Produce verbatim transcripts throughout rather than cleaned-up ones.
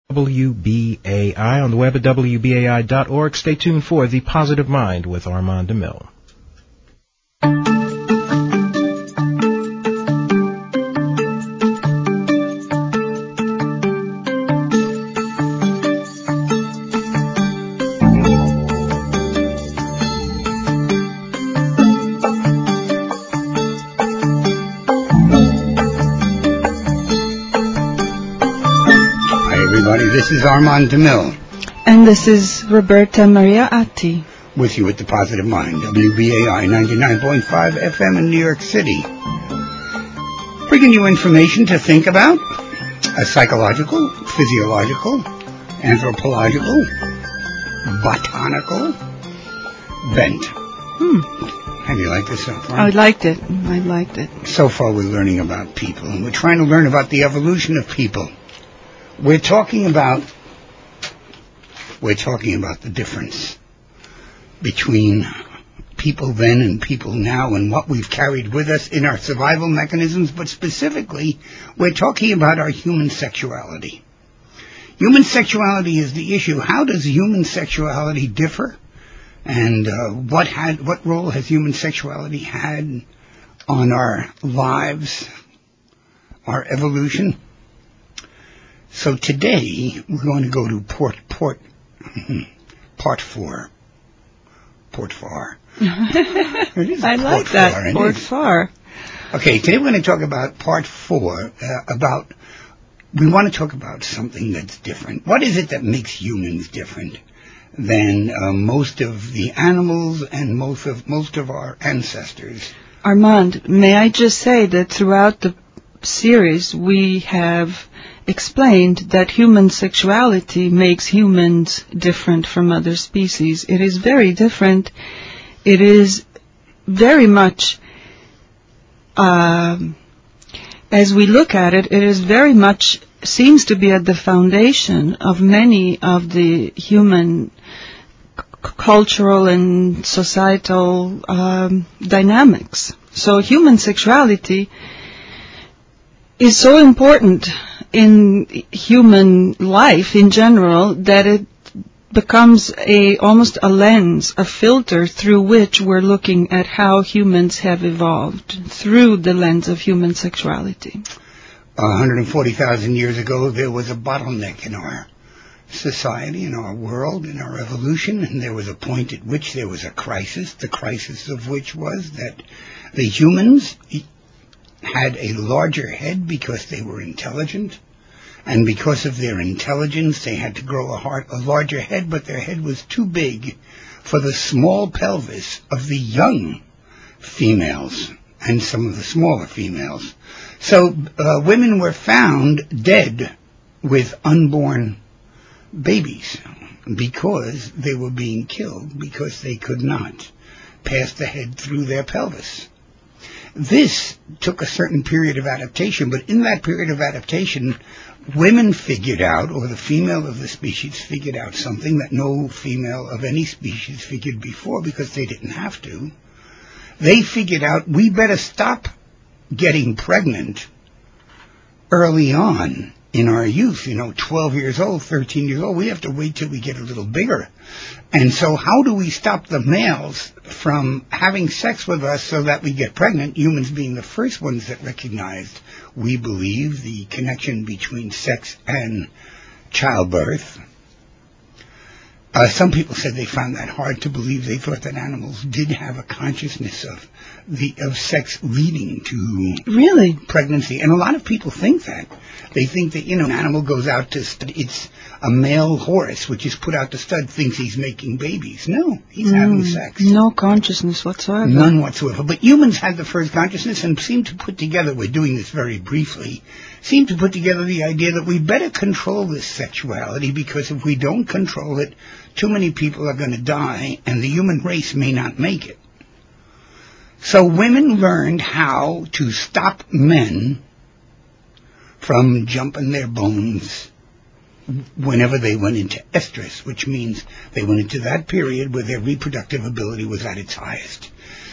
W B A I on the web at W B A I dot org. Stay tuned for The Positive Mind with Armand DeMille. This is Armand DeMille. And this is Roberta Maria Atti. With you at The Positive Mind, W B A I ninety-nine point five F M in New York City. Bringing you information to think about, a psychological, physiological, anthropological, botanical bent. Hmm. Have you liked this so far? I liked it. I liked it. So far we're learning about people, and we're trying to learn about the evolution of people. We're talking about we're talking about the difference between people then and people now and what we've carried with us in our survival mechanisms, but specifically we're talking about our human sexuality. Human sexuality is the issue. How does human sexuality differ? And uh, what had what role has human sexuality had on our lives, our evolution? So today we're going to go to port port part four. Port far. I like that. Port far. Okay, today we're going to talk about part four. Uh, about we want to talk about something that's different. What is it that makes humans different than uh, most of the animals and most of most of our ancestors? Armand, may I just say that throughout the series we have explained that human sexuality makes humans different from other species. It is very different. It is very much, uh, as we look at it, it is very much, seems to be at the foundation of many of the human c- cultural and societal um, dynamics. So human sexuality is so important in human life in general that it becomes a almost a lens, a filter through which we're looking at how humans have evolved through the lens of human sexuality. one hundred forty thousand years ago, there was a bottleneck in our society, in our world, in our evolution, and there was a point at which there was a crisis, the crisis of which was that the humans had a larger head because they were intelligent, and because of their intelligence they had to grow a, heart, a larger head, but their head was too big for the small pelvis of the young females and some of the smaller females. So uh, women were found dead with unborn babies because they were being killed because they could not pass the head through their pelvis. This took a certain period of adaptation, but in that period of adaptation, women figured out, or the female of the species figured out something that no female of any species figured before because they didn't have to. They figured out we better stop getting pregnant early on in our youth, you know, twelve years old, thirteen years old. We have to wait till we get a little bigger. And so how do we stop the males from having sex with us so that we get pregnant, humans being the first ones that recognized, we believe, the connection between sex and childbirth? Uh, some people said they found that hard to believe. They thought that animals did have a consciousness of the of sex leading to really pregnancy, and a lot of people think that. They think that, you know, an animal goes out to stud. It's a male horse, which is put out to stud, thinks he's making babies. No, he's mm, having sex. No consciousness whatsoever. None whatsoever. But humans had the first consciousness and seemed to put together, we're doing this very briefly, seemed to put together the idea that we better control this sexuality, because if we don't control it, too many people are going to die, and the human race may not make it. So women learned how to stop men from jumping their bones whenever they went into estrus, which means they went into that period where their reproductive ability was at its highest.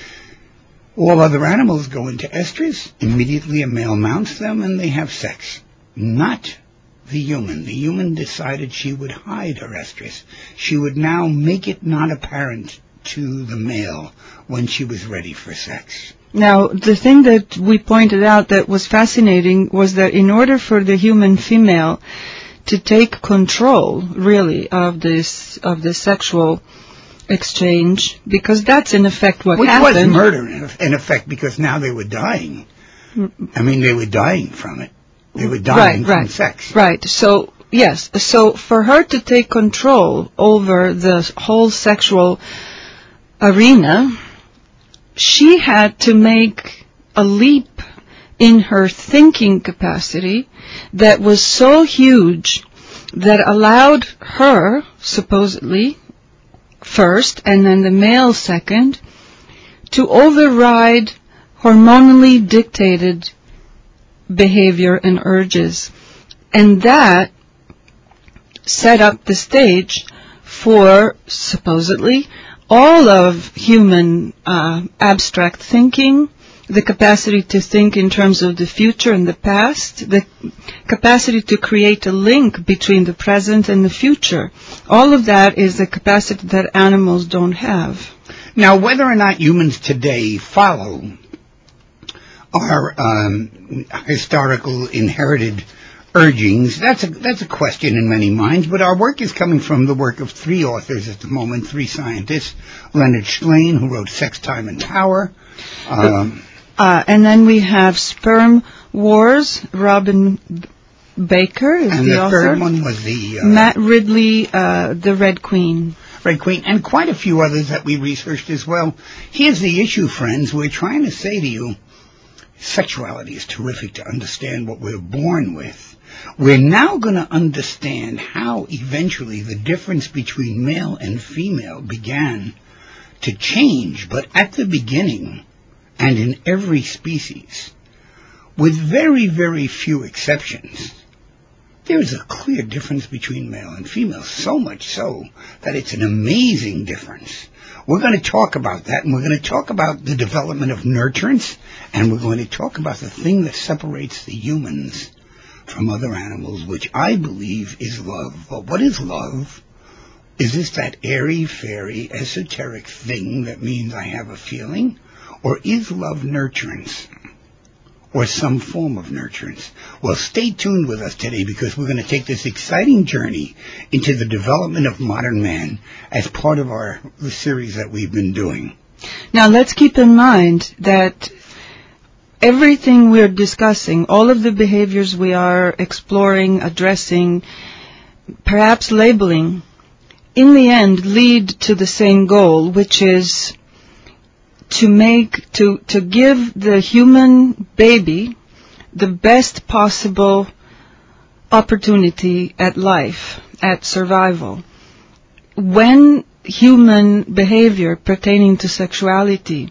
All other animals go into estrus, immediately a male mounts them, and they have sex. Not the human. The human decided she would hide her estrus. She would now make it not apparent to the male when she was ready for sex. Now, the thing that we pointed out that was fascinating was that in order for the human female to take control, really, of this of the sexual exchange, because that's in effect what Which happened. was murder, in, in effect, because now they were dying. I mean, they were dying from it. They were dying right, from right, sex. Right. So, yes. So, for her to take control over the whole sexual arena, she had to make a leap in her thinking capacity that was so huge that allowed her, supposedly, first, and then the male second, to override hormonally dictated behavior and urges. And that set up the stage for, supposedly, all of human uh, abstract thinking, the capacity to think in terms of the future and the past, the capacity to create a link between the present and the future. All of that is the capacity that animals don't have. Now, whether or not humans today follow our um, historical inherited urgings, that's a, that's a question in many minds, but our work is coming from the work of three authors at the moment, three scientists. Leonard Shlain, who wrote Sex, Time, and Power. Um, uh, and then we have Sperm Wars, Robin Baker is and the, the author. third one was the... Uh, Matt Ridley, uh, The Red Queen. Red Queen, and quite a few others that we researched as well. Here's the issue, friends. We're trying to say to you, sexuality is terrific to understand what we're born with. We're now going to understand how eventually the difference between male and female began to change, but at the beginning, and in every species, with very, very few exceptions, there's a clear difference between male and female, so much so that it's an amazing difference. We're going to talk about that, and we're going to talk about the development of nurturance, and we're going to talk about the thing that separates the humans from other animals, which I believe is love. But what is love? Is this that airy-fairy, esoteric thing that means I have a feeling? Or is love nurturance? Or some form of nurturance? Well, stay tuned with us today, because we're going to take this exciting journey into the development of modern man as part of our the series that we've been doing. Now, let's keep in mind that everything we're discussing, all of the behaviors we are exploring, addressing, perhaps labeling, in the end lead to the same goal, which is to make, to, to give the human baby the best possible opportunity at life, at survival. When human behavior pertaining to sexuality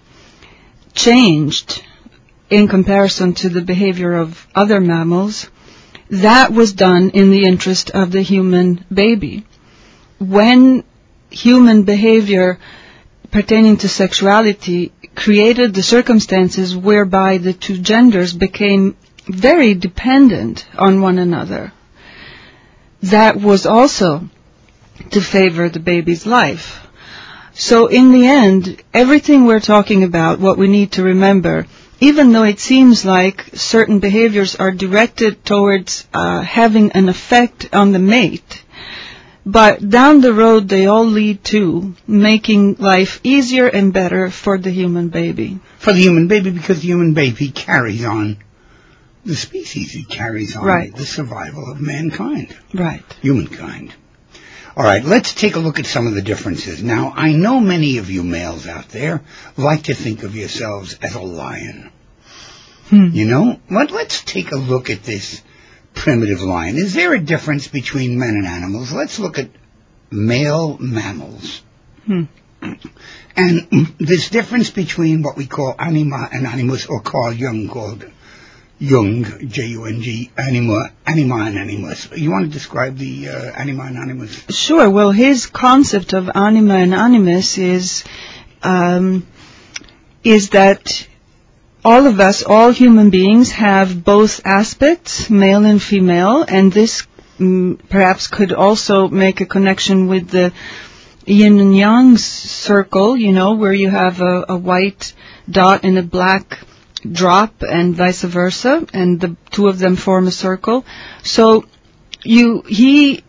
changed in comparison to the behavior of other mammals, that was done in the interest of the human baby. When human behavior pertaining to sexuality created the circumstances whereby the two genders became very dependent on one another, that was also to favor the baby's life. So in the end, everything we're talking about, what we need to remember, even though it seems like certain behaviors are directed towards uh, having an effect on the mate, but down the road they all lead to making life easier and better for the human baby. For the human baby, because the human baby carries on the species. It carries on right. the survival of mankind. Right. Humankind. All right, let's take a look at some of the differences. Now, I know many of you males out there like to think of yourselves as a lion. Hmm. You know, Let, let's take a look at this primitive lion. Is there a difference between men and animals? Let's look at male mammals. Hmm. And this difference between what we call anima and animus, or Carl Jung called Jung, J U N G, anima, anima and animus. You want to describe the uh, anima and animus? Sure. Well, his concept of anima and animus is um, is that all of us, all human beings, have both aspects, male and female, and this mm, perhaps could also make a connection with the yin and yang circle, you know, where you have a, a white dot and a black drop and vice versa, and the two of them form a circle. So you he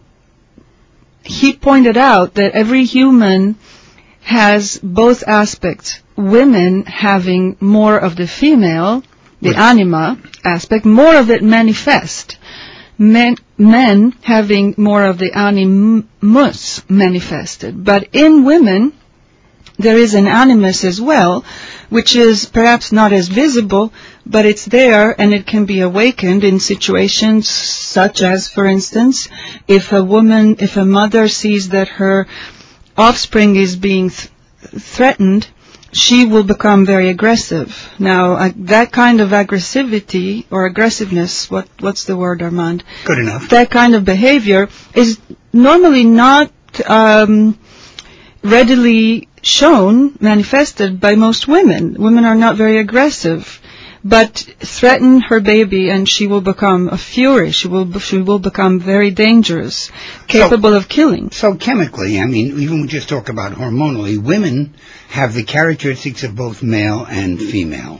he pointed out that every human has both aspects. Women having more of the female, the anima aspect, more of it manifest. Men, men having more of the animus manifested. But in women, there is an animus as well, which is perhaps not as visible, but it's there and it can be awakened in situations such as, for instance, if a woman, if a mother sees that her offspring is being th- threatened, she will become very aggressive. Now, uh, that kind of aggressivity or aggressiveness, what what's the word, Armand? Good enough. That kind of behavior is normally not um, readily shown, manifested by most women. Women are not very aggressive, but threaten her baby and she will become a fury. She will she will become very dangerous, capable so, of killing. So chemically, I mean, even we just talk about hormonally, women have the characteristics of both male and female.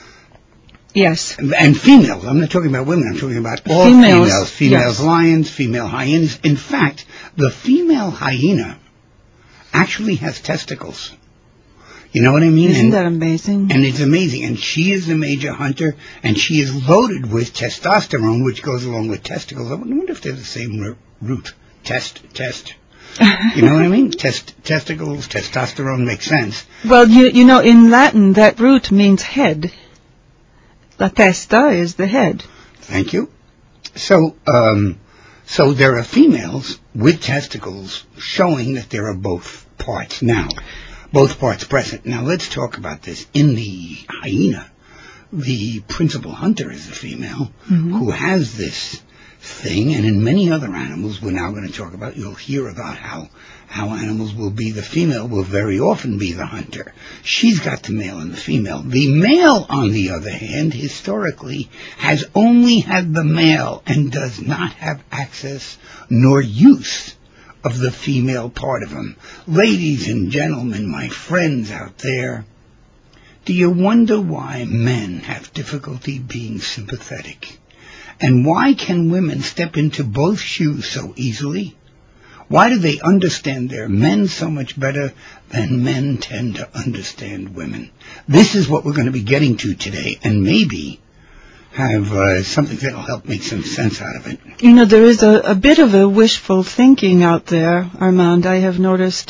Yes. And females. I'm not talking about women. I'm talking about all females. females. Females yes. lions, female hyenas. In fact, the female hyena actually has testicles. You know what I mean? Isn't and, that amazing? And it's amazing. And she is the major hunter, and she is loaded with testosterone, which goes along with testicles. I wonder if they're the same root. Test, test. You know what I mean? Test, testicles, testosterone makes sense. Well, you you know, in Latin, that root means head. La testa is the head. Thank you. So, um, so there are females with testicles showing that there are both parts now. Both parts present. Now let's talk about this. In the hyena, the principal hunter is a female mm-hmm. who has this thing, and in many other animals we're now going to talk about, you'll hear about how how animals will be, the female will very often be the hunter. She's got the male and the female. The male, on the other hand, historically, has only had the male and does not have access nor use of the female part of him. Ladies and gentlemen, my friends out there, do you wonder why men have difficulty being sympathetic? And why can women step into both shoes so easily? Why do they understand their men so much better than men tend to understand women? This is what we're going to be getting to today, and maybe have uh, something that will help make some sense out of it. You know, there is a, a bit of a wishful thinking out there, Armand, I have noticed,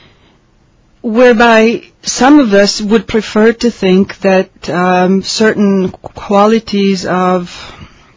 whereby some of us would prefer to think that um, certain qualities of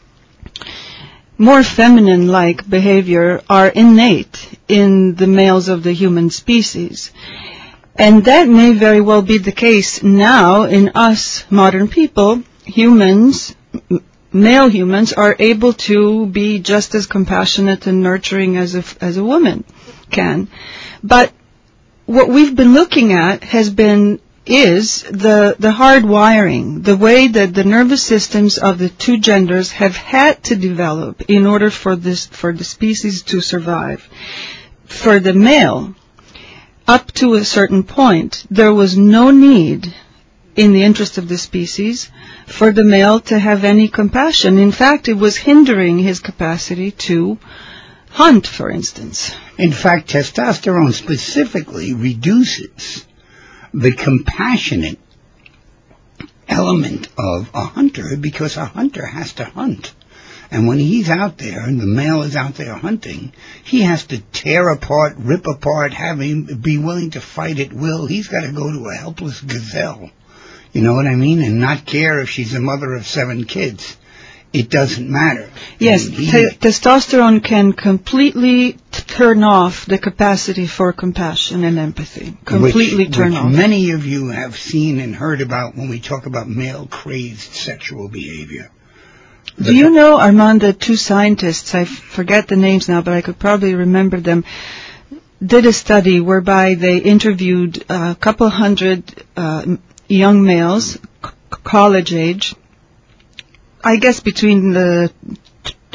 more feminine-like behavior are innate in the males of the human species. And that may very well be the case now in us modern people. Humans, m- male humans, are able to be just as compassionate and nurturing as a, as a woman can. But what we've been looking at has been is the the hard wiring, the way that the nervous systems of the two genders have had to develop in order for this for the species to survive. For the male, up to a certain point, there was no need, in the interest of the species, for the male to have any compassion. In fact, it was hindering his capacity to hunt, for instance. In fact, testosterone specifically reduces the compassionate element of a hunter, because a hunter has to hunt. And when he's out there and the male is out there hunting, he has to tear apart, rip apart, have him be willing to fight at will. He's got to go to a helpless gazelle, you know what I mean, and not care if she's a mother of seven kids. It doesn't matter. Yes, he, te- testosterone can completely t- turn off the capacity for compassion and empathy. Completely which, turn which off. Many of you have seen and heard about when we talk about male-crazed sexual behavior. Do The you know, Armand, that two scientists, I forget the names now, but I could probably remember them, did a study whereby they interviewed a couple hundred uh, young males, c- college age, I guess between the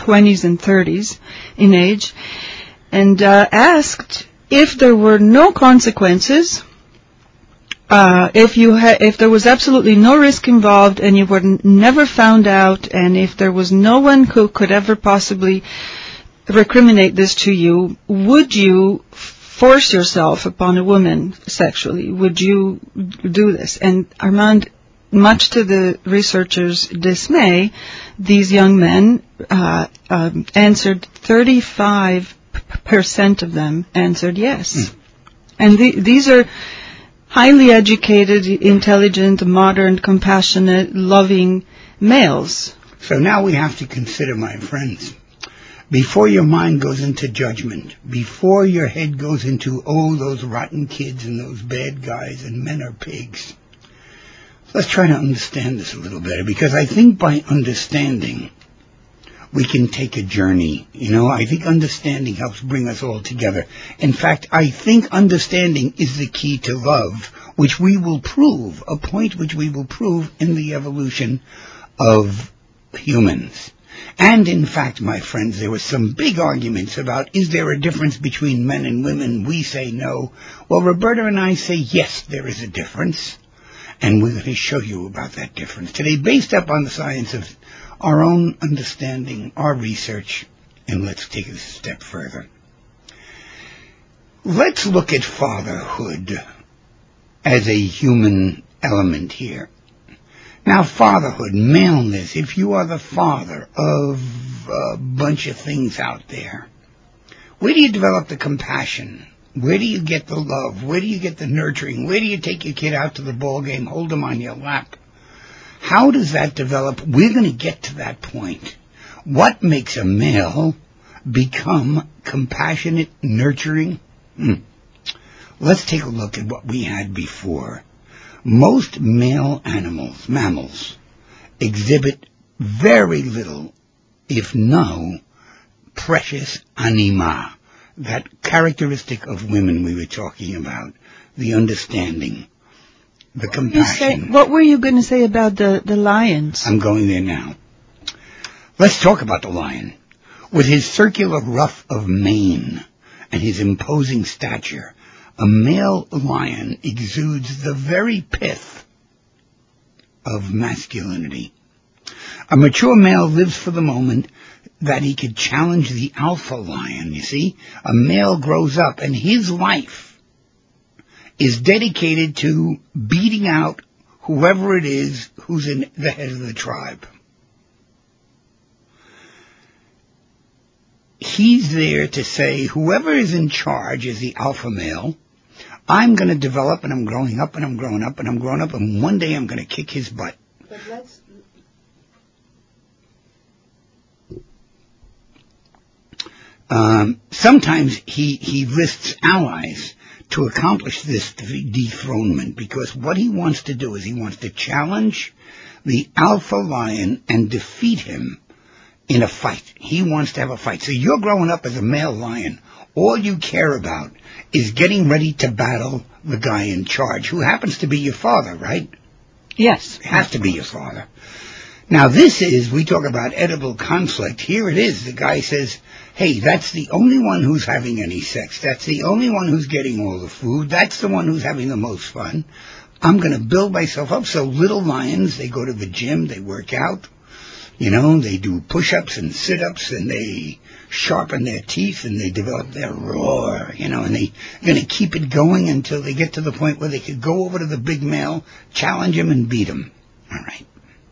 twenties and thirties in age, and uh, asked if there were no consequences, uh, if you ha- if there was absolutely no risk involved and you were n- never found out, and if there was no one who could ever possibly recriminate this to you, would you force yourself upon a woman sexually? Would you do this? And Armand, much to the researchers' dismay, these young men uh, um, answered, thirty-five percent of them answered yes. Mm. And the, these are highly educated, intelligent, modern, compassionate, loving males. So now we have to consider, my friends, before your mind goes into judgment, before your head goes into, oh, those rotten kids and those bad guys and men are pigs, let's try to understand this a little better, because I think by understanding, we can take a journey. You know, I think understanding helps bring us all together. In fact, I think understanding is the key to love, which we will prove, a point which we will prove in the evolution of humans. And in fact, my friends, there were some big arguments about, is there a difference between men and women? We say no. Well, Roberta and I say, yes, there is a difference. And we're going to show you about that difference today, based up on the science of our own understanding, our research. And let's take it a step further. Let's look at fatherhood as a human element here. Now, fatherhood, maleness, if you are the father of a bunch of things out there, where do you develop the compassion? Where do you get the love? Where do you get the nurturing? Where do you take your kid out to the ball game, hold him on your lap? How does that develop? We're going to get to that point. What makes a male become compassionate, nurturing? Hmm. Let's take a look at what we had before. Most male animals, mammals, exhibit very little, if no, precious anima, that characteristic of women we were talking about, the understanding, the compassion. You say, what were you going to say about the, the lions? I'm going there now. Let's talk about the lion. With his circular ruff of mane and his imposing stature, a male lion exudes the very pith of masculinity. A mature male lives for the moment that he could challenge the alpha lion, you see. A male grows up, and his life is dedicated to beating out whoever it is who's in the head of the tribe. He's there to say, whoever is in charge is the alpha male. I'm going to develop, and I'm growing up, and I'm growing up, and I'm growing up, and one day I'm going to kick his butt. But let's... Um, sometimes he, he lists allies to accomplish this dethronement, because what he wants to do is he wants to challenge the alpha lion and defeat him in a fight. He wants to have a fight. So you're growing up as a male lion. All you care about is getting ready to battle the guy in charge, who happens to be your father, right? Yes. It has to be your father. Now this is, we talk about edible conflict. Here it is. The guy says, hey, that's the only one who's having any sex. That's the only one who's getting all the food. That's the one who's having the most fun. I'm going to build myself up. So little lions, they go to the gym, they work out. You know, they do push-ups and sit-ups, and they sharpen their teeth, and they develop their roar, you know, and they're going to keep it going until they get to the point where they could go over to the big male, challenge him, and beat him. All right.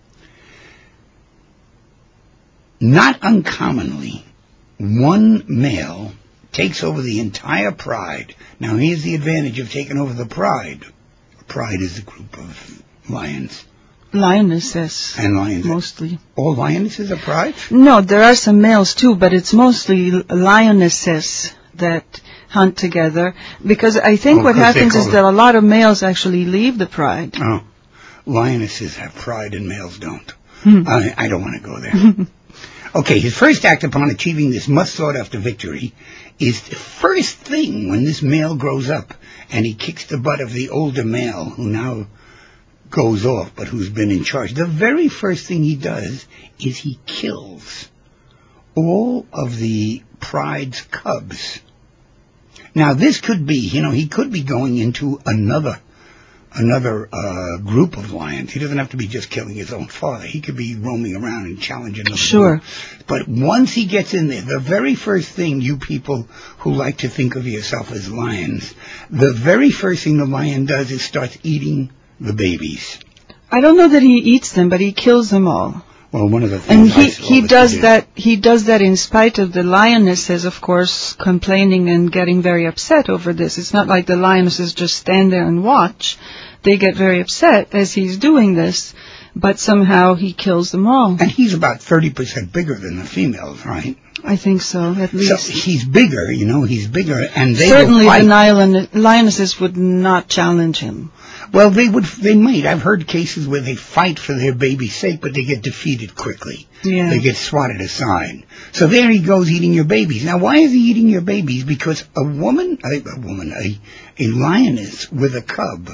Not uncommonly, one male takes over the entire pride. Now, here's the advantage of taking over the pride. Pride is a group of lions. Lionesses. And lions. Mostly. All lionesses are pride? No, there are some males too, but it's mostly lionesses that hunt together. Because I think oh, what happens is it. that a lot of males actually leave the pride. Oh. Lionesses have pride and males don't. Hmm. I, I don't want to go there. Okay, his first act upon achieving this much-sought-after victory is the first thing when this male grows up and he kicks the butt of the older male who now goes off, but who's been in charge. The very first thing he does is he kills all of the pride's cubs. Now, this could be, you know, he could be going into another another uh, group of lions. He doesn't have to be just killing his own father. He could be roaming around and challenging them. Sure. But once he gets in there, the very first thing, you people who like to think of yourself as lions, the very first thing the lion does is starts eating the babies. I don't know that he eats them, but he kills them all. Well, one of the And things he, I saw he that does he did- that he does that in spite of the lionesses, of course, complaining and getting very upset over this. It's not like the lionesses just stand there and watch. They get very upset as he's doing this, but somehow he kills them all. And he's about thirty percent bigger than the females, right? I think so, at So least. he's bigger, you know, he's bigger, and they Certainly will fight. the lion- lionesses would not challenge him. Well, they would, they might. I've heard cases where they fight for their baby's sake, but they get defeated quickly. Yeah. They get swatted aside. So there he goes eating your babies. Now, why is he eating your babies? Because a woman, a, a woman, a, a lioness with a cub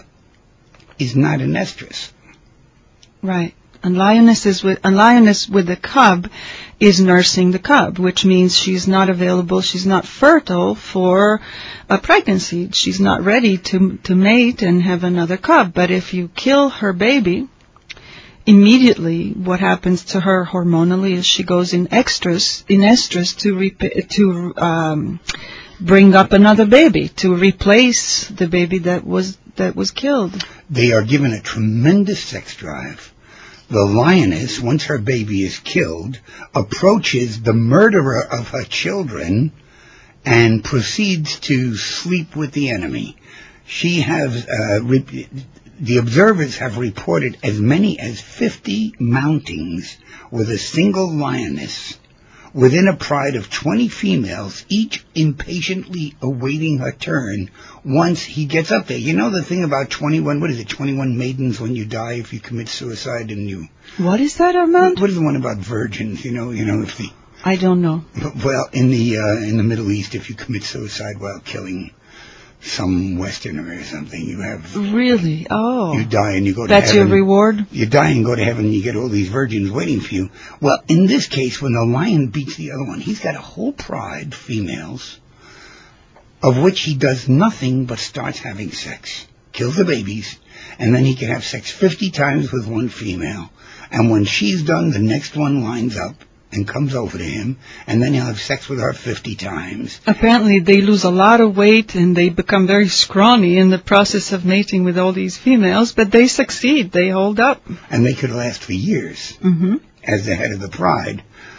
is not an estrus. Right. A lioness is with a lioness with a cub is nursing the cub, which means she's not available, she's not fertile for a pregnancy. She's not ready to to mate and have another cub. But if you kill her baby, immediately what happens to her hormonally is she goes in estrus, in estrus to rep- to um, bring up another baby, to replace the baby that was that was killed. They are given a tremendous sex drive. The lioness, once her baby is killed, approaches the murderer of her children and proceeds to sleep with the enemy. She has, uh, re- the observers have reported as many as fifty mountings with a single lioness within a pride of twenty females, each impatiently awaiting her turn once he gets up there. You know the thing about twenty-one, what is it, twenty-one maidens when you die if you commit suicide and you... What is that, Armand? What is the one about virgins, you know, you know, if the... I don't know. Well, in the, uh, in the Middle East, if you commit suicide while killing some Westerner or something, you have... Really? Oh. You die and you go to That's heaven. your reward? You die and go to heaven and you get all these virgins waiting for you. Well, in this case, when the lion beats the other one, he's got a whole pride, females, of which he does nothing but starts having sex. Kills the babies, and then he can have sex fifty times with one female. And when she's done, the next one lines up and comes over to him, and then he'll have sex with her fifty times. Apparently they lose a lot of weight and they become very scrawny in the process of mating with all these females, but they succeed. They hold up. And they could last for years Mm-hmm. as the head of the pride.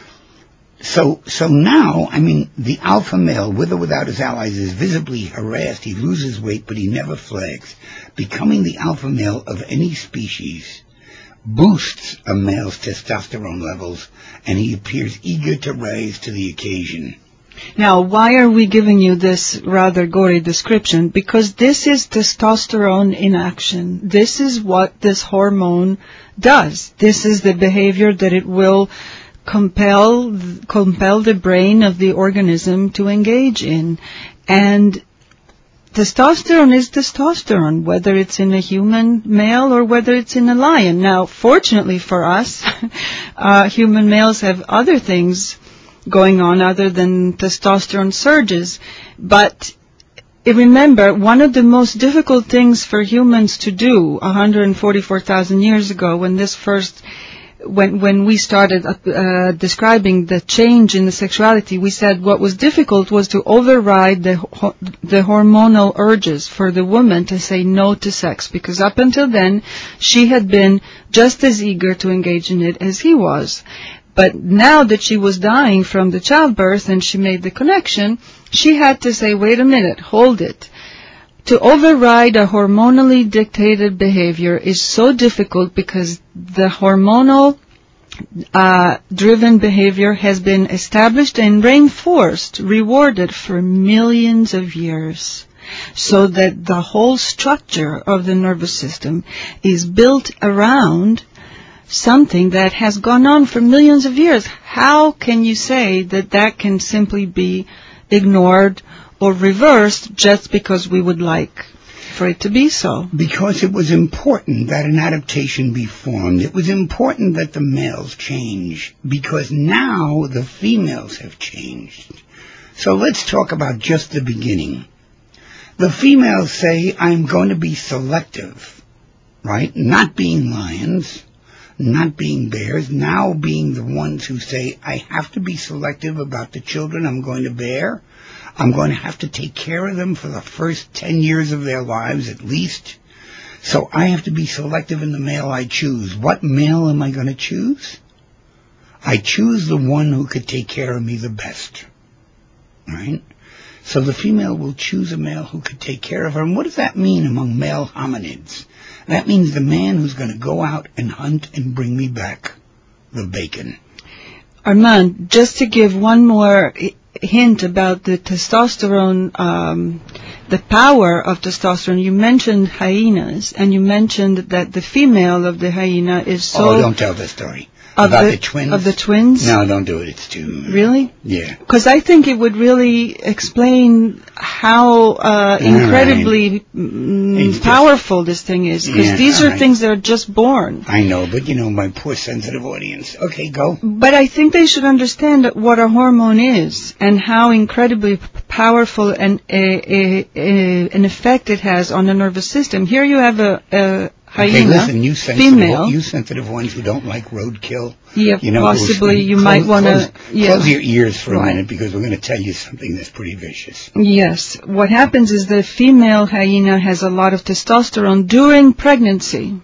So, so now, I mean, the alpha male, with or without his allies, is visibly harassed. He loses weight, but he never flags. Becoming the alpha male of any species boosts a male's testosterone levels, and he appears eager to rise to the occasion. Now, why are we giving you this rather gory description? Because this is testosterone in action. This is what this hormone does. This is the behavior that it will compel compel the brain of the organism to engage in. And testosterone is testosterone, whether it's in a human male or whether it's in a lion. Now, fortunately for us, uh, human males have other things going on other than testosterone surges. But remember, one of the most difficult things for humans to do one hundred forty-four thousand years ago, when this first When when we started uh, describing the change in the sexuality, we said what was difficult was to override the ho- the hormonal urges for the woman to say no to sex, because up until then she had been just as eager to engage in it as he was. But now that she was dying from the childbirth and she made the connection, she had to say, wait a minute, hold it. To override a hormonally dictated behavior is so difficult because the hormonal uh, driven behavior has been established and reinforced, rewarded for millions of years, so that the whole structure of the nervous system is built around something that has gone on for millions of years. How can you say that that can simply be ignored or reversed just because we would like? for it to be so. Because it was important that an adaptation be formed. It was important that the males change, because now the females have changed. So let's talk about just the beginning. The females say, I'm going to be selective, right? Not being lions, not being bears, now being the ones who say, I have to be selective about the children I'm going to bear. I'm going to have to take care of them for the first ten years of their lives at least. So I have to be selective in the male I choose. What male am I going to choose? I choose the one who could take care of me the best. Right? So the female will choose a male who could take care of her. And what does that mean among male hominids? That means the man who's going to go out and hunt and bring me back the bacon. Armand, just to give one more hint about the testosterone, um, the power of testosterone. You mentioned hyenas, and you mentioned that the female of the hyena is so... Oh, don't tell the story. Of about the, the twins? Of the twins? No, don't do it. It's too... Really? Yeah. Because I think it would really explain how uh, incredibly right. mm, powerful this thing is. Because yeah, these are right. things that are just born. I know, but you know, my poor sensitive audience. Okay, go. But I think they should understand what a hormone is and how incredibly powerful and a, a, a, an effect it has on the nervous system. Here you have a... a hyena, okay, listen, you sensitive, female. you sensitive ones who don't like roadkill. Yeah, you know, possibly you close, might want to... Yeah. Close your ears for right. a minute, because we're going to tell you something that's pretty vicious. Yes. What happens is the female hyena has a lot of testosterone during pregnancy.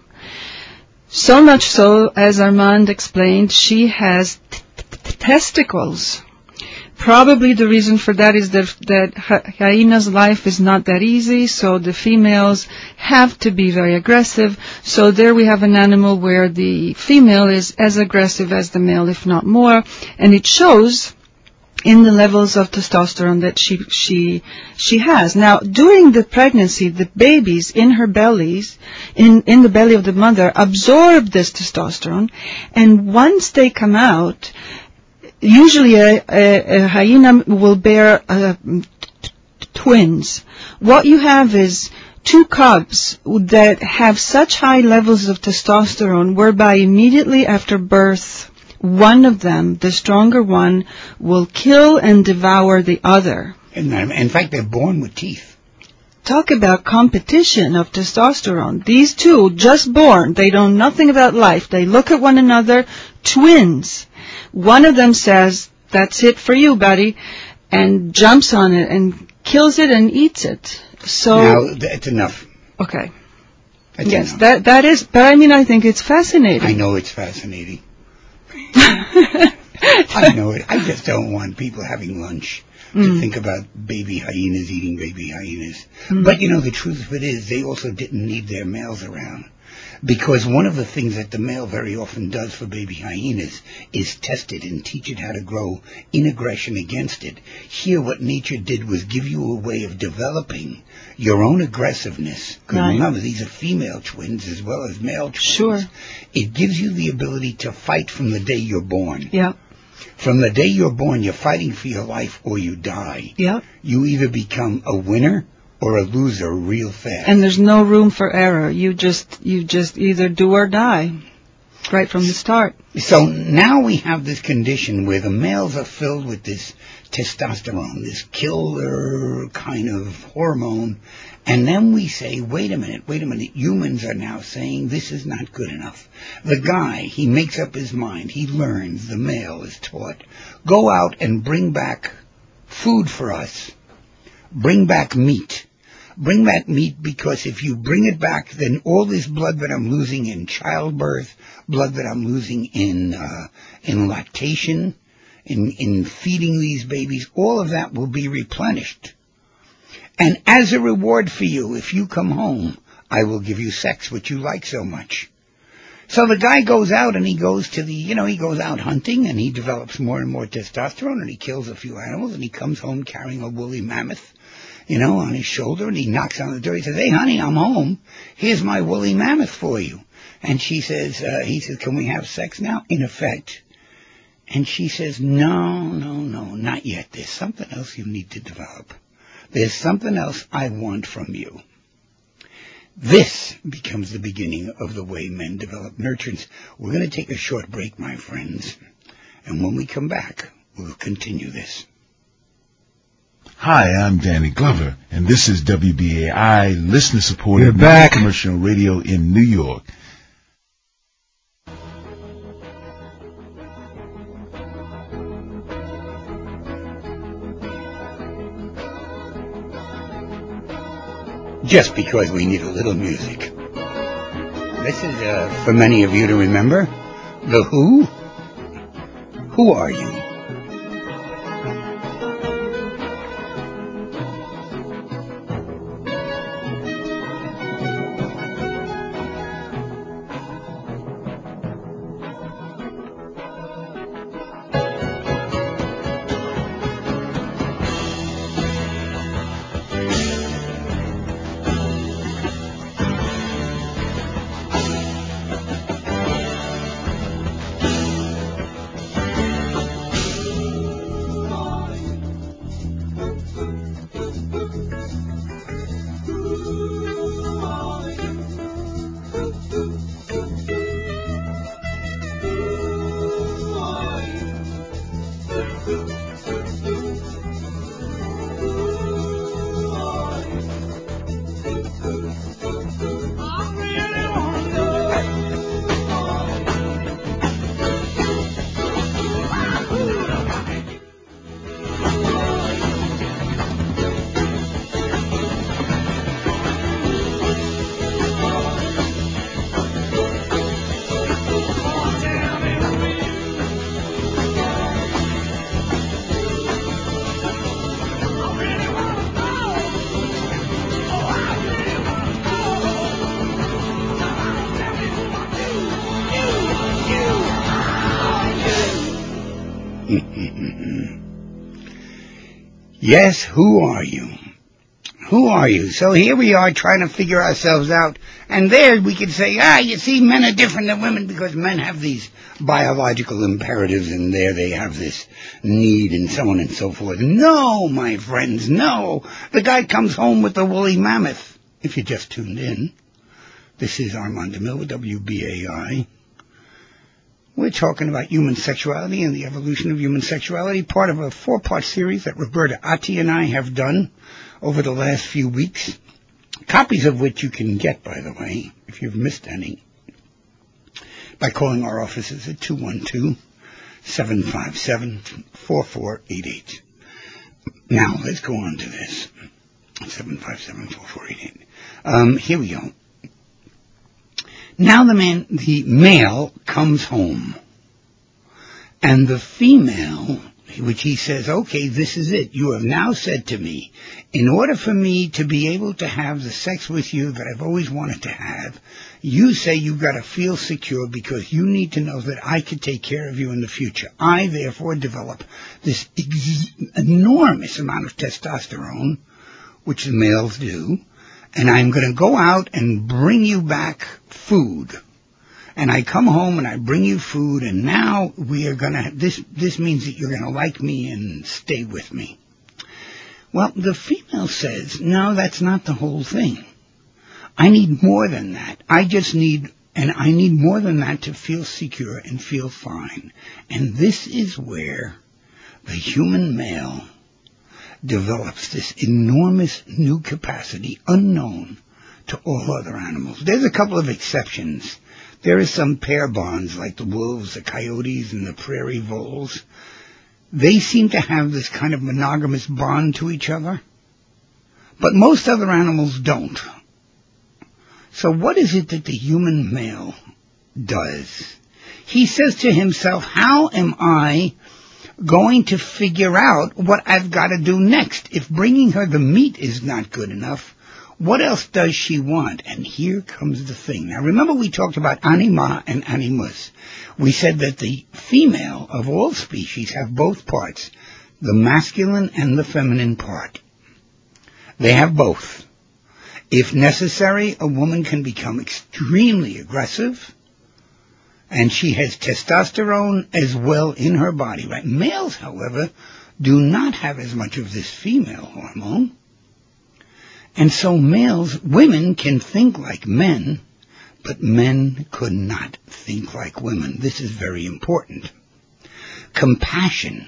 So much so, as Armand explained, she has t- t- testicles. Probably the reason for that is that, that hyena's life is not that easy, so the females have to be very aggressive. So there we have an animal where the female is as aggressive as the male, if not more, and it shows in the levels of testosterone that she she she has. Now, during the pregnancy, the babies in her bellies, in, in the belly of the mother, absorb this testosterone, and once they come out, usually a, a, a hyena will bear uh, t- t- twins. What you have is two cubs that have such high levels of testosterone whereby immediately after birth, one of them, the stronger one, will kill and devour the other. And in fact, they're born with teeth. Talk about competition of testosterone. These two, just born, they know nothing about life. They look at one another, twins. One of them says, that's it for you, buddy, and jumps on it and kills it and eats it. So now, that's enough. Okay. That's yes, enough. that that is, but I mean, I think it's fascinating. I know it's fascinating. I know it. I just don't want people having lunch to mm. think about baby hyenas eating baby hyenas. Mm. But, you know, the truth of it is they also didn't need their males around. Because one of the things that the male very often does for baby hyenas is test it and teach it how to grow in aggression against it. Here what nature did was give you a way of developing your own aggressiveness. Because right. remember, these are female twins as well as male twins. Sure. It gives you the ability to fight from the day you're born. Yeah. From the day you're born, you're fighting for your life or you die. Yeah. You either become a winner or a loser real fast. And there's no room for error. You just you just either do or die right from the start. So now we have this condition where the males are filled with this testosterone, this killer kind of hormone, and then we say, wait a minute, wait a minute, humans are now saying this is not good enough. The guy, he makes up his mind, he learns, the male is taught, go out and bring back food for us, bring back meat. Bring back meat, because if you bring it back, then all this blood that I'm losing in childbirth, blood that I'm losing in uh, in lactation, in, in feeding these babies, all of that will be replenished. And as a reward for you, if you come home, I will give you sex, which you like so much. So the guy goes out and he goes to the, you know, he goes out hunting and he develops more and more testosterone and he kills a few animals and he comes home carrying a woolly mammoth, you know, on his shoulder, and he knocks on the door. He says, hey, honey, I'm home. Here's my woolly mammoth for you. And she says, uh, he says, can we have sex now? In effect. And she says, no, no, no, not yet. There's something else you need to develop. There's something else I want from you. This becomes the beginning of the way men develop nurturance. We're going to take a short break, my friends, and when we come back, we'll continue this. Hi, I'm Danny Glover, and this is W B A I, listener-supported commercial radio in New York. Just because we need a little music. This is, uh, for many of you to remember, The Who. Who are you? Yes, who are you? Who are you? So here we are trying to figure ourselves out, and there we could say, ah, you see, men are different than women because men have these biological imperatives, and there they have this need, and so on and so forth. No, my friends, no. The guy comes home with the woolly mammoth. If you just tuned in, this is Armand DeMille with W B A I. We're talking about human sexuality and the evolution of human sexuality, part of a four-part series that Roberta Atti and I have done over the last few weeks, copies of which you can get, by the way, if you've missed any, by calling our offices at two one two, seven five seven, four four eight eight. Now, let's go on to this. seven five seven, four four eight eight. Um, here we go. Now the man, the male comes home, and the female, which he says, okay, this is it. You have now said to me, in order for me to be able to have the sex with you that I've always wanted to have, you say you've got to feel secure because you need to know that I could take care of you in the future. I, therefore, develop this ex- enormous amount of testosterone, which the males do, and I'm going to go out and bring you back food. And I come home and I bring you food, and now we are going to, this, this means that you're going to like me and stay with me. Well, the female says, no, that's not the whole thing. I need more than that. I just need, and I need more than that to feel secure and feel fine. And this is where the human male develops this enormous new capacity unknown to all other animals. There's a couple of exceptions. There are some pair bonds like the wolves, the coyotes, and the prairie voles. They seem to have this kind of monogamous bond to each other, but most other animals don't. So what is it that the human male does? He says to himself, how am I going to figure out what I've got to do next? If bringing her the meat is not good enough, what else does she want? And here comes the thing. Now remember we talked about anima and animus. We said that the female of all species have both parts, the masculine and the feminine part. They have both. If necessary, a woman can become extremely aggressive, and she has testosterone as well in her body, right? Males, however, do not have as much of this female hormone. And so males, women can think like men, but men could not think like women. This is very important. Compassion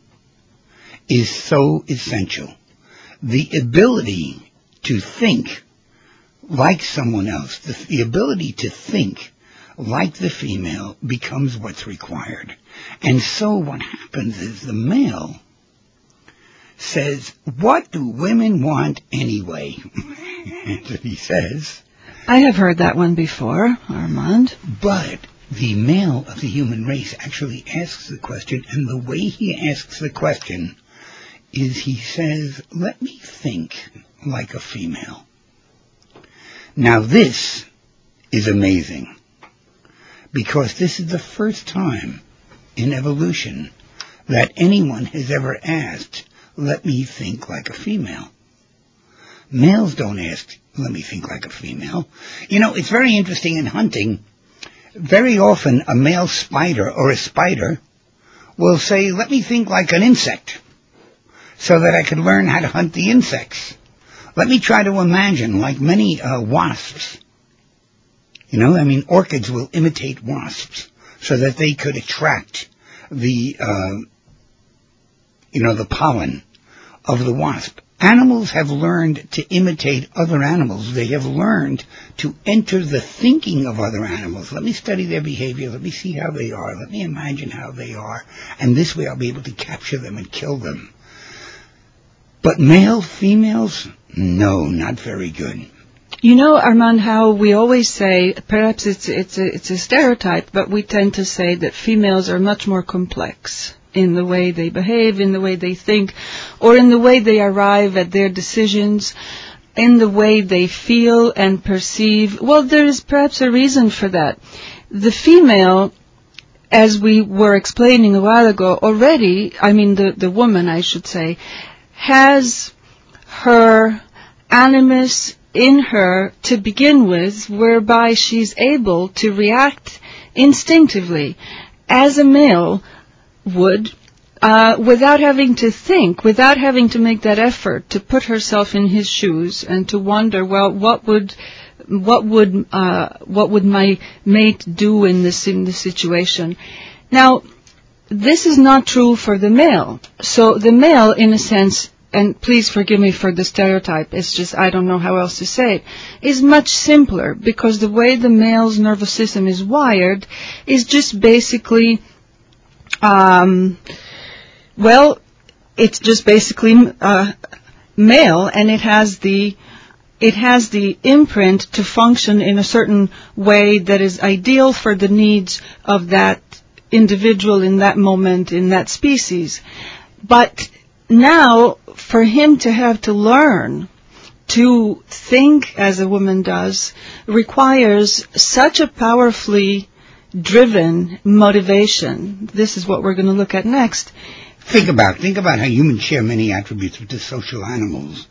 is so essential. The ability to think like someone else, the, the ability to think like the female becomes what's required. And so what happens is the male says, what do women want anyway? And he says, I have heard that one before, Armand. But the male of the human race actually asks the question, and the way he asks the question is he says, let me think like a female. Now this is amazing, because this is the first time in evolution that anyone has ever asked, let me think like a female. Males don't ask, let me think like a female. You know, it's very interesting in hunting. Very often a male spider or a spider will say, let me think like an insect, so that I could learn how to hunt the insects. Let me try to imagine, like many uh, wasps. You know, I mean, orchids will imitate wasps so that they could attract the, uh, you know, the pollen of the wasp. Animals have learned to imitate other animals. They have learned to enter the thinking of other animals. Let me study their behavior. Let me see how they are. Let me imagine how they are. And this way I'll be able to capture them and kill them. But male, females, no, not very good. You know, Armand, how we always say, perhaps it's it's a, it's a stereotype, but we tend to say that females are much more complex in the way they behave, in the way they think, or in the way they arrive at their decisions, in the way they feel and perceive. Well, there is perhaps a reason for that. The female, as we were explaining a while ago, already, I mean the, the woman, I should say, has her animus in her to begin with, whereby she's able to react instinctively as a male would, uh, without having to think, without having to make that effort to put herself in his shoes and to wonder, well, what would, what would, uh, what would my mate do in this, in this situation? Now, this is not true for the male. So the male, in a sense, and please forgive me for the stereotype, it's just I don't know how else to say it, is much simpler, because the way the male's nervous system is wired is just basically, um, well, it's just basically uh, male, and it has the it has the imprint to function in a certain way that is ideal for the needs of that individual in that moment, in that species. But now, for him to have to learn to think as a woman does requires such a powerfully driven motivation. This is what we're going to look at next. Think about, think about how humans share many attributes with the social animals.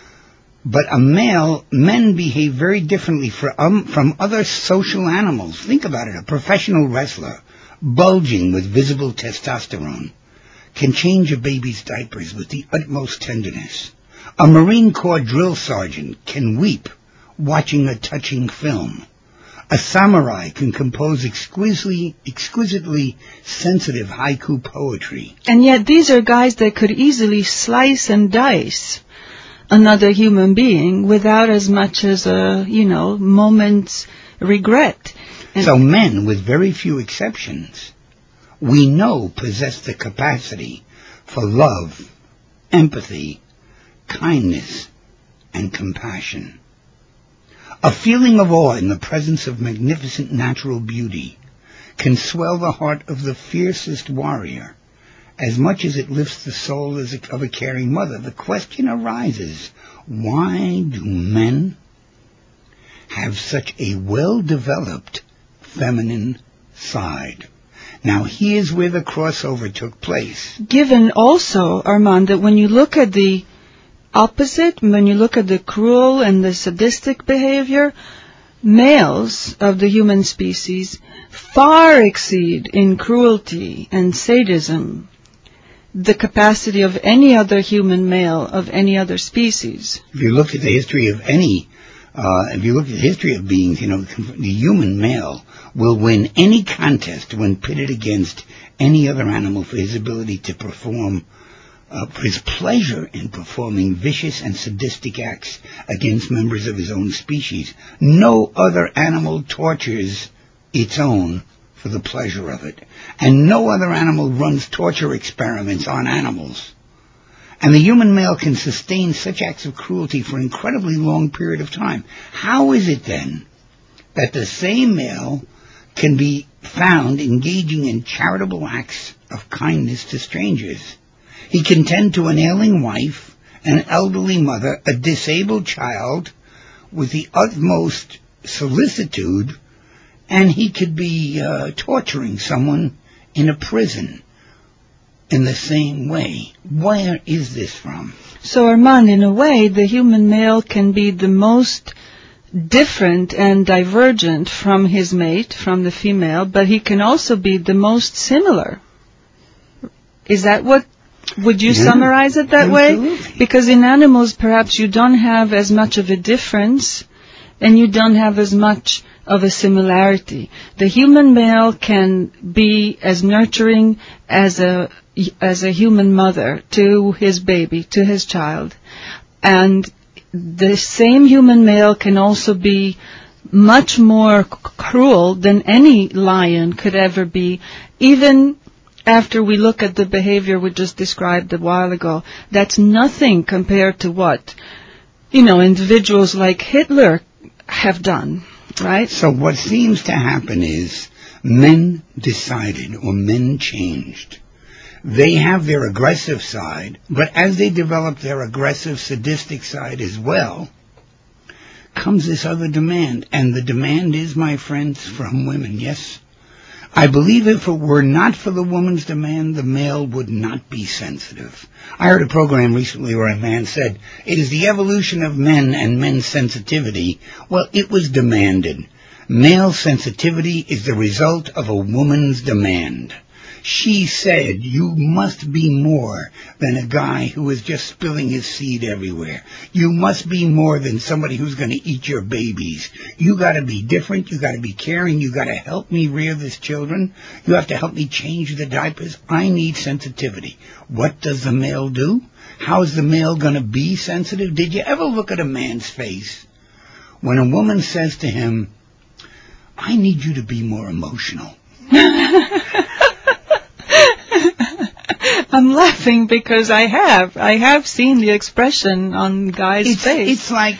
But a male, men behave very differently for, um, from other social animals. Think about it. A professional wrestler, bulging with visible testosterone, can change a baby's diapers with the utmost tenderness. A Marine Corps drill sergeant can weep watching a touching film. A samurai can compose exquisitely, exquisitely sensitive haiku poetry. And yet these are guys that could easily slice and dice another human being without as much as a, you know, moment's regret. And so men, with very few exceptions, we know possess the capacity for love, empathy, kindness, and compassion. A feeling of awe in the presence of magnificent natural beauty can swell the heart of the fiercest warrior as much as it lifts the soul as a, of a caring mother. The question arises, why do men have such a well-developed feminine side? Now, here's where the crossover took place. Given also, Armand, that when you look at the opposite, when you look at the cruel and the sadistic behavior, males of the human species far exceed in cruelty and sadism the capacity of any other human male of any other species. If you look at the history of any, uh, if you look at the history of beings, you know, the human male will win any contest when pitted against any other animal for his ability to perform, uh, for his pleasure in performing vicious and sadistic acts against members of his own species. No other animal tortures its own for the pleasure of it. And no other animal runs torture experiments on animals. And the human male can sustain such acts of cruelty for an incredibly long period of time. How is it then that the same male can be found engaging in charitable acts of kindness to strangers? He can tend to an ailing wife, an elderly mother, a disabled child with the utmost solicitude, and he could be uh, torturing someone in a prison in the same way. Where is this from? So, Armand, in a way, the human male can be the most different and divergent from his mate, from the female, but he can also be the most similar. Is that what, would you yeah, summarize it that absolutely. way? Because in animals, perhaps you don't have as much of a difference, and you don't have as much of a similarity. The human male can be as nurturing as a as a human mother to his baby, to his child. And the same human male can also be much more c- cruel than any lion could ever be, even after we look at the behavior we just described a while ago. That's nothing compared to what, you know, individuals like Hitler have done, right? So what seems to happen is men decided, or men changed. They have their aggressive side, but as they develop their aggressive, sadistic side as well, comes this other demand. And the demand is, my friends, from women, yes? I believe if it were not for the woman's demand, the male would not be sensitive. I heard a program recently where a man said, it is the evolution of men and men's sensitivity. Well, it was demanded. Male sensitivity is the result of a woman's demand. She said, you must be more than a guy who is just spilling his seed everywhere. You must be more than somebody who's going to eat your babies. You got to be different. You got to be caring. You got to help me rear these children. You have to help me change the diapers. I need sensitivity. What does the male do? How is the male going to be sensitive? Did you ever look at a man's face when a woman says to him, I need you to be more emotional? I'm laughing because I have. I have seen the expression on guys' it's, face. It's like,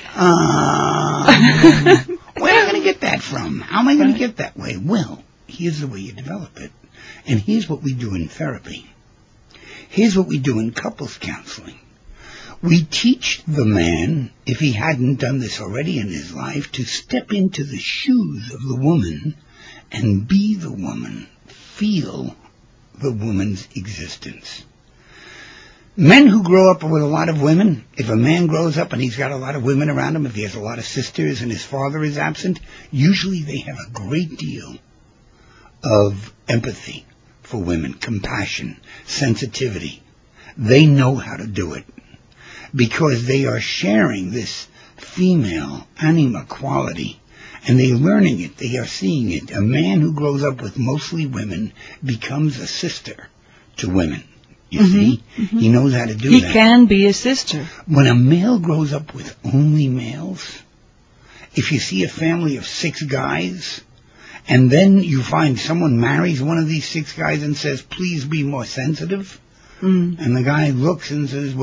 uh, where am I going to get that from? How am I going to get that way? Well, here's the way you develop it. And here's what we do in therapy. Here's what we do in couples counseling. We teach the man, if he hadn't done this already in his life, to step into the shoes of the woman and be the woman, feel the woman's existence. Men who grow up with a lot of women, if a man grows up and he's got a lot of women around him, if he has a lot of sisters and his father is absent, usually they have a great deal of empathy for women, compassion, sensitivity. They know how to do it because they are sharing this female anima quality. And they're learning it. They are seeing it. A man who grows up with mostly women becomes a sister to women. You mm-hmm, see? Mm-hmm. He knows how to do he that. He can be a sister. When a male grows up with only males, if you see a family of six guys, and then you find someone marries one of these six guys and says, please be more sensitive, mm. and the guy looks and says,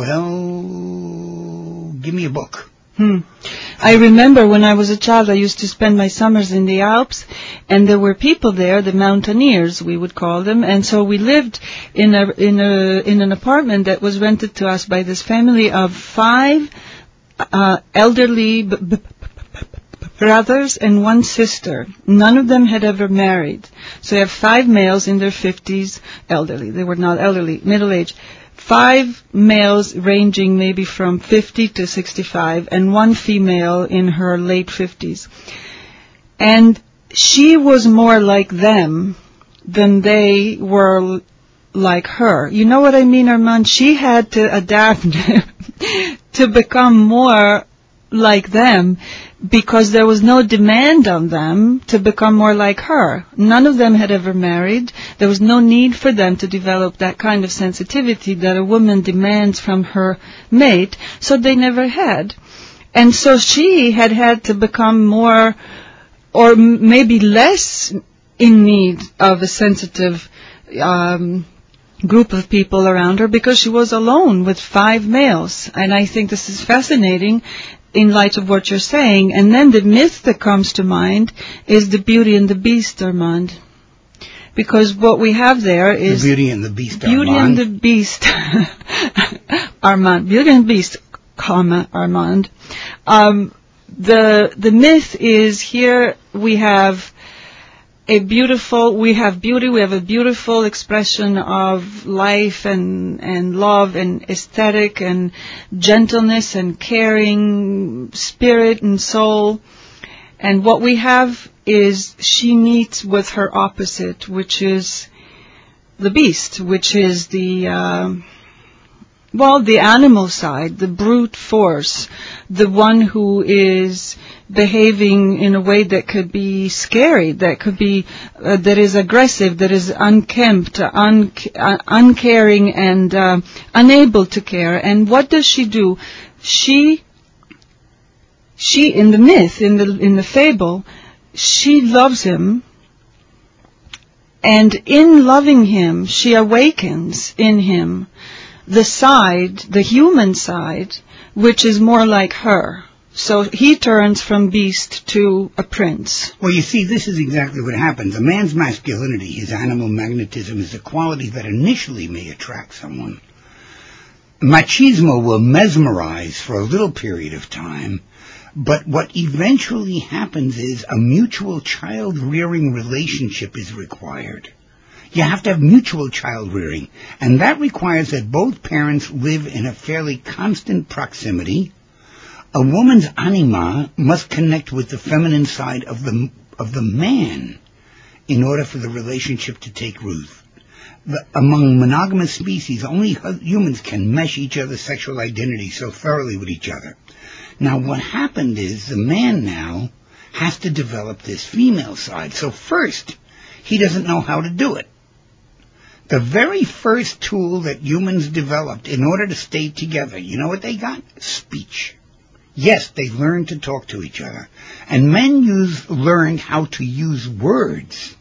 well, give me a book. Hmm. I remember when I was a child, I used to spend my summers in the Alps, and there were people there, the mountaineers, we would call them, and so we lived in a in a in an apartment that was rented to us by this family of five uh, elderly b- b- brothers and one sister. None of them had ever married, so you have five males in their fifties, elderly. They were not elderly, middle-aged. Five males ranging maybe from fifty to sixty-five, and one female in her late fifties. And she was more like them than they were like her. You know what I mean, Armand? She had to adapt to become more like them because there was no demand on them to become more like her. None of them had ever married. There was no need for them to develop that kind of sensitivity that a woman demands from her mate, so they never had. And so she had had to become more, or maybe less, in need of a sensitive um group of people around her because she was alone with five males. And I think this is fascinating in light of what you're saying. And then the myth that comes to mind is the Beauty and the Beast, Armand. Because what we have there is... The Beauty and the Beast, Beauty Armand. and the Beast. Armand. Beauty and the Beast, comma, Armand. Um, the, the myth is here we have... A beautiful, we have beauty, we have a beautiful expression of life and, and love and aesthetic and gentleness and caring spirit and soul. And what we have is she meets with her opposite, which is the beast, which is the, uh, well, the animal side, the brute force, the one who is behaving in a way that could be scary, that could be, uh, that is aggressive, that is unkempt, un- uh, uncaring, and uh, unable to care. And what does she do? She, she in the myth, in the in the fable, she loves him, and in loving him, she awakens in him the side, the human side, which is more like her. So he turns from beast to a prince. Well, you see, this is exactly what happens. A man's masculinity, his animal magnetism, is a quality that initially may attract someone. Machismo will mesmerize for a little period of time, but what eventually happens is a mutual child-rearing relationship is required. You have to have mutual child-rearing, and that requires that both parents live in a fairly constant proximity. A woman's anima must connect with the feminine side of the of the man in order for the relationship to take root. The, among monogamous species, only humans can mesh each other's sexual identity so thoroughly with each other. Now, what happened is the man now has to develop this female side. So first, he doesn't know how to do it. The very first tool that humans developed in order to stay together, you know what they got? Speech. Yes, they learned to talk to each other. And men use, learned how to use words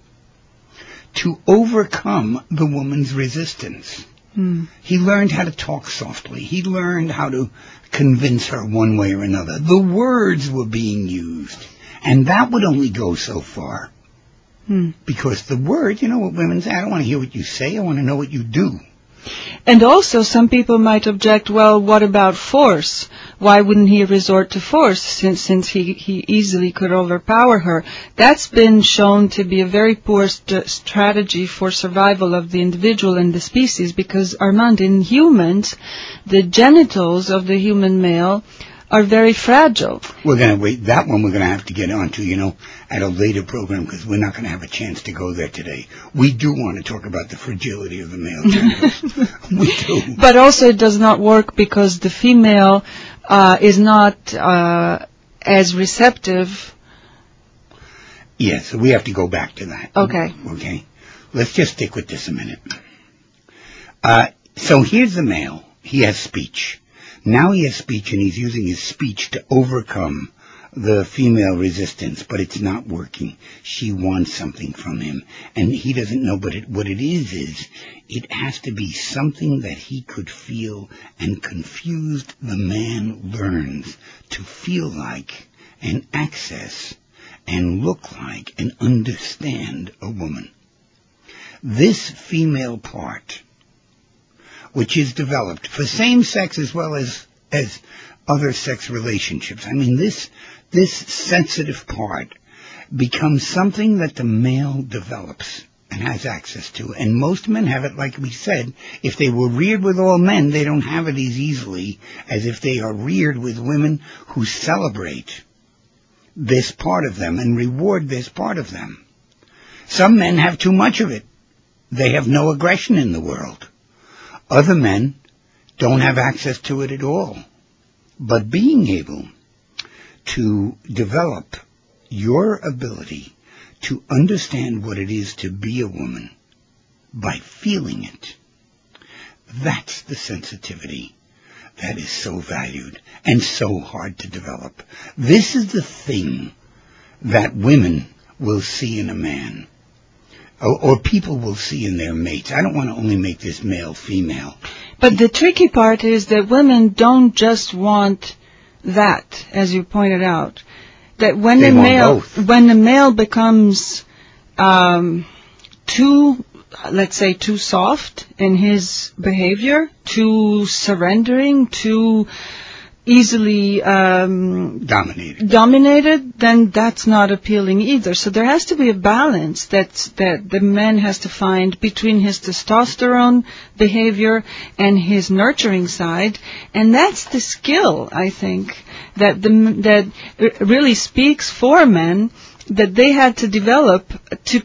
to overcome the woman's resistance. Hmm. He learned how to talk softly. He learned how to convince her one way or another. The words were being used. And that would only go so far. Hmm. Because the word, you know what women say, I don't want to hear what you say, I want to know what you do. And also, some people might object, well, what about force? Why wouldn't he resort to force since since he, he easily could overpower her? That's been shown to be a very poor st- strategy for survival of the individual and the species because, Armand, in humans, the genitals of the human male are very fragile. We're going to wait. That one we're going to have to get onto, you know, at a later program because we're not going to have a chance to go there today. We do want to talk about the fragility of the male genitals. We do. But also it does not work because the female uh, is not uh, as receptive. Yes, so we have to go back to that. Okay. Okay. Let's just stick with this a minute. Uh, so here's the male. He has speech. Now he has speech, and he's using his speech to overcome the female resistance, but it's not working. She wants something from him, and he doesn't know, but it, what it is is it has to be something that he could feel, and confused the man learns to feel like and access and look like and understand a woman. This female part, which is developed for same sex as well as, as other sex relationships. I mean, this, this sensitive part becomes something that the male develops and has access to. And most men have it, like we said, if they were reared with all men, they don't have it as easily as if they are reared with women who celebrate this part of them and reward this part of them. Some men have too much of it. They have no aggression in the world. Other men don't have access to it at all. But being able to develop your ability to understand what it is to be a woman by feeling it, that's the sensitivity that is so valued and so hard to develop. This is the thing that women will see in a man, or, or people will see in their mates. I don't want to only make this male-female. But the tricky part is that women don't just want that, as you pointed out. That when They the want male both. when the male becomes um, too, let's say, too soft in his behavior, too surrendering, too easily um, Dominated. dominated, then that's not appealing either. So there has to be a balance that's, that the man has to find between his testosterone behavior and his nurturing side, and that's the skill, I think, that the, that really speaks for men that they had to develop to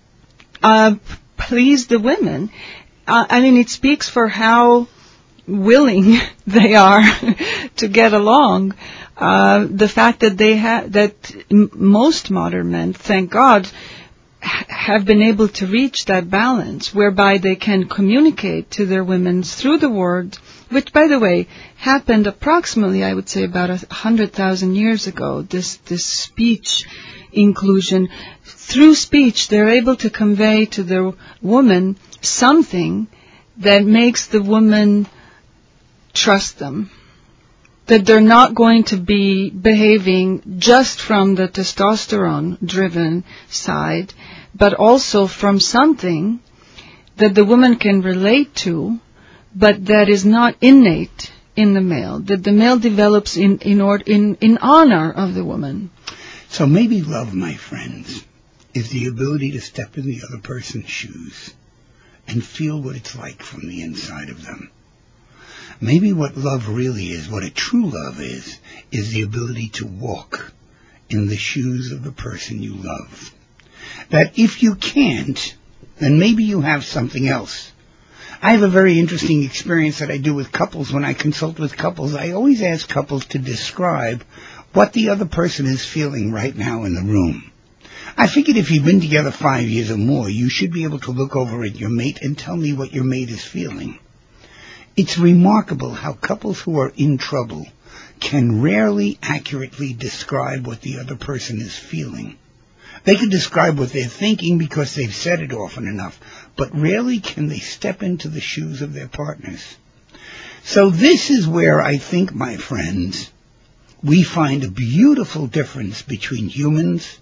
uh, please the women. Uh, I mean, it speaks for how willing they are to get along. Uh, the fact that they have, that m- most modern men, thank God, ha- have been able to reach that balance whereby they can communicate to their women through the word, which, by the way, happened approximately, I would say, about a hundred thousand years ago. This this speech inclusion, through speech, they're able to convey to their woman something that makes the woman trust them, that they're not going to be behaving just from the testosterone-driven side, but also from something that the woman can relate to, but that is not innate in the male, that the male develops in in, or, in, in honor of the woman. So maybe love, my friends, is the ability to step in the other person's shoes and feel what it's like from the inside of them. Maybe what love really is, what a true love is, is the ability to walk in the shoes of the person you love. That if you can't, then maybe you have something else. I have a very interesting experience that I do with couples. When I consult with couples, I always ask couples to describe what the other person is feeling right now in the room. I figured if you've been together five years or more, you should be able to look over at your mate and tell me what your mate is feeling. It's remarkable how couples who are in trouble can rarely accurately describe what the other person is feeling. They can describe what they're thinking because they've said it often enough, but rarely can they step into the shoes of their partners. So this is where I think, my friends, we find a beautiful difference between humans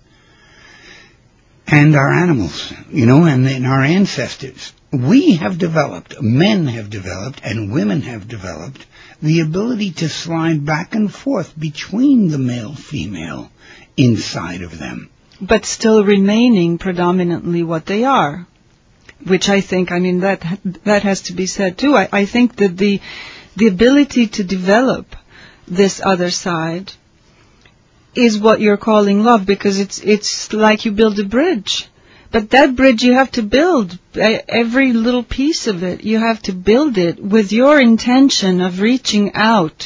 and our animals, you know, and, and our ancestors. We have developed, men have developed, and women have developed the ability to slide back and forth between the male-female inside of them. But still remaining predominantly what they are, which I think, I mean, that that has to be said too. I, I think that the the ability to develop this other side is what you're calling love, because it's it's like you build a bridge. But that bridge you have to build, every little piece of it, you have to build it with your intention of reaching out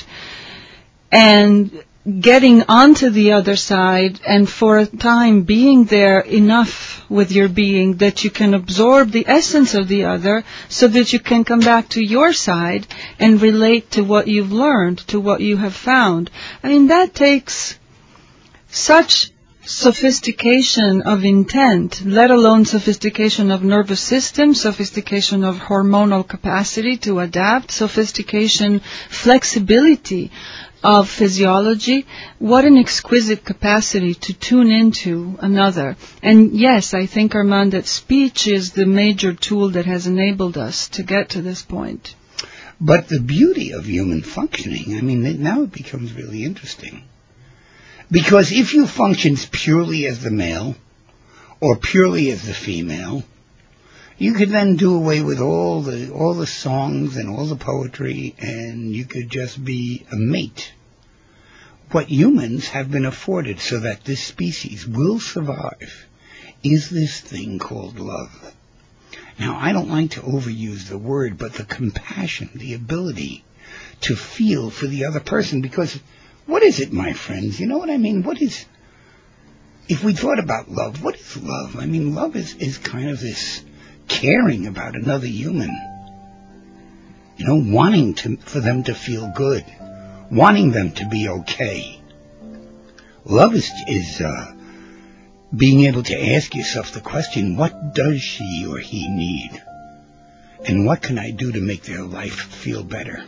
and getting onto the other side, and for a time being there enough with your being that you can absorb the essence of the other so that you can come back to your side and relate to what you've learned, to what you have found. I mean, that takes such sophistication of intent, let alone sophistication of nervous system, sophistication of hormonal capacity to adapt, sophistication, flexibility of physiology. What an exquisite capacity to tune into another. And yes, I think, Armand, that speech is the major tool that has enabled us to get to this point. But the beauty of human functioning, I mean, now it becomes really interesting. Because if you function purely as the male or purely as the female, you could then do away with all the all the songs and all the poetry, and you could just be a mate. What humans have been afforded so that this species will survive is this thing called love. Now, I don't like to overuse the word, but the compassion, the ability to feel for the other person, because what is it, my friends? You know what I mean? What is, if we thought about love, what is love? I mean, love is, is kind of this caring about another human, you know, wanting to, for them to feel good, wanting them to be okay. Love is, is, uh, being able to ask yourself the question, what does she or he need? And what can I do to make their life feel better?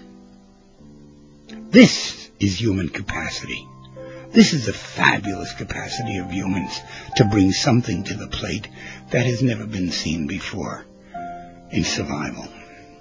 This is human capacity. This is the fabulous capacity of humans to bring something to the plate that has never been seen before in survival.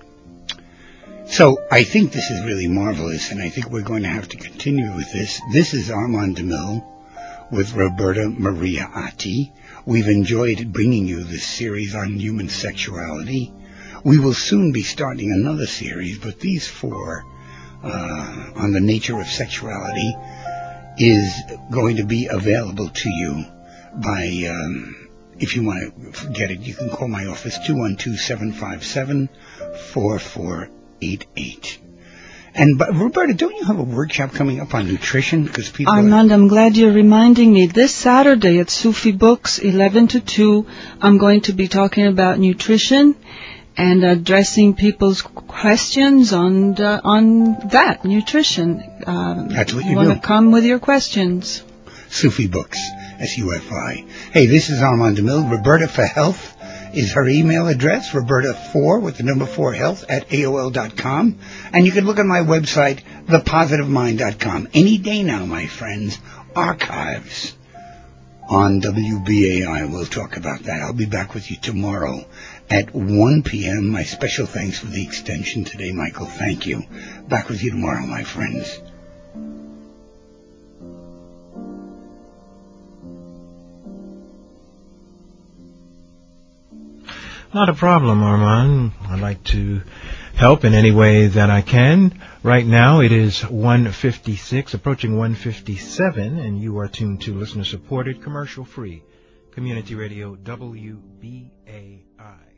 So I think this is really marvelous, and I think we're going to have to continue with this. This is Armand DeMille with Roberta Maria Atti. We've enjoyed bringing you this series on human sexuality. We will soon be starting another series, but these four uh, on the nature of sexuality is going to be available to you by, um, if you want to get it, you can call my office, two one two, seven five seven, four four eight eight. And but Roberta, don't you have a workshop coming up on nutrition? Because people Armand, are... I'm glad you're reminding me. This Saturday at Sufi Books, eleven to two, I'm going to be talking about nutrition and addressing people's questions on uh, on that, nutrition. Um, That's what you, you want do. to come with your questions. Sufi Books, S U F I. Hey, this is Armand DeMille. Roberta for Health is her email address, Roberta four with the number four health at A O L dot com. And you can look at my website, the positive mind dot com. Any day now, my friends, archives on W B A I. We'll talk about that. I'll be back with you tomorrow at one p.m. My special thanks for the extension today, Michael. Thank you. Back with you tomorrow, my friends. Not a problem, Armand. I'd like to help in any way that I can. Right now it is one fifty-six, approaching one fifty-seven, and you are tuned to listener-supported, commercial-free, community radio W B A I.